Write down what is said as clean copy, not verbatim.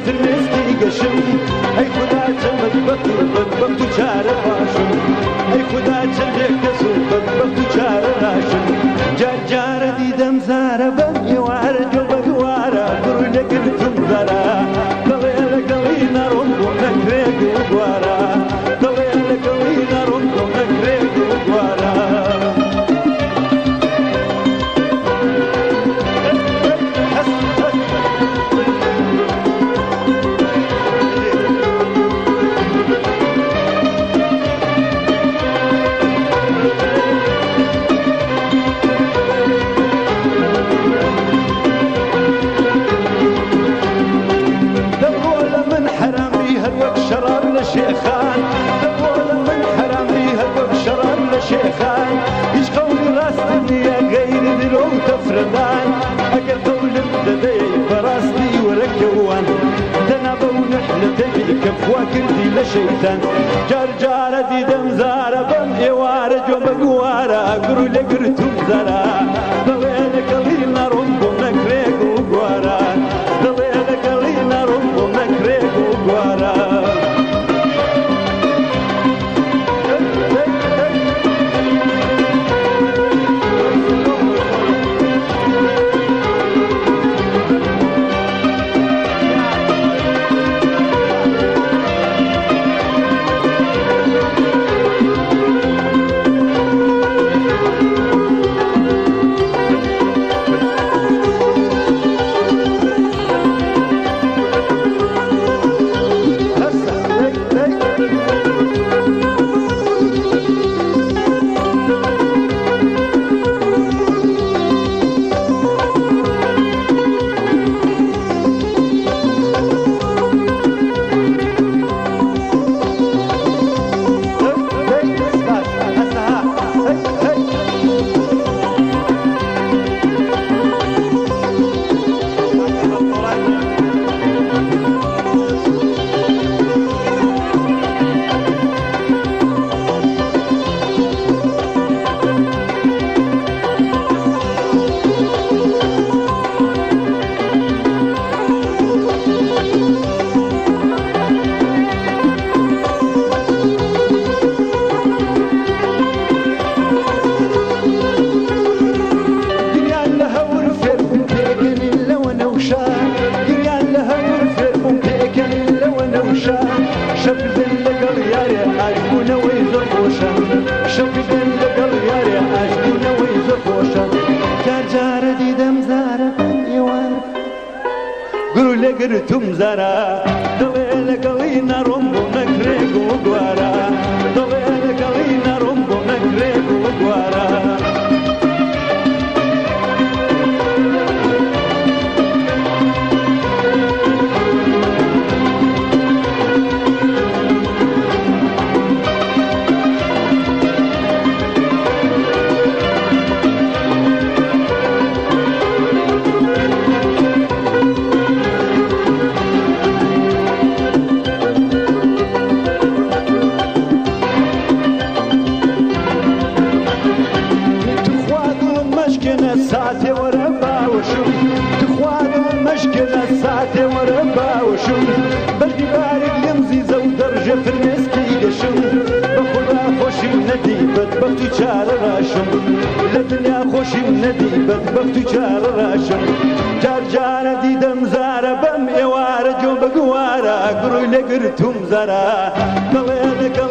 فرمێسکی گەشم ئەی خوددا چەند بەدبەخت و بەدبەخت و چارە باشم ئەی خوددا چەندێک کەس و بەدبەخت و چارە راشم جار جارە دیدەم زارە بەم ئێوارە جۆ بەگوارە گڕ لەگرتم زەرە دەڵێ لەگەڵی نەڕۆم بۆ نەکرێک و گوارە دەڵێ لەگەڵی نەڕۆم بۆ نەکرێک و گوارە شيخان تقول من حرامي هدوك شراب لشيخان ايش قولي راس دنيا غير دلو تفردان اقل قول بدي براستي وركوان دنابو نحلتي كفواكر دي لشيطان جار جار دي دم زارة بم ايوار جو بقوارا قرو لقرتو زارا ضويل قليل رمبو نكريق وقوارا ضويل قليل رمبو نكريق وقوارا قرتم زرا ضويل قلينا رمبو نكريق وقوارا ضويل قلينا رمبو نكريق وقوارا ساعتي وربا وشوف تخوانو مشكلة ساعتي وربا وشوف بلدي بارك يمزي زو درجة في المسكي قشم بخدا خوشي ندي بدبختي شار راشم لدنيا خوشي ندي بدبختي شار راشم جار جار دي دم زارة بم ايوار جو بقوارا قروي لقرتم زارا ضويلك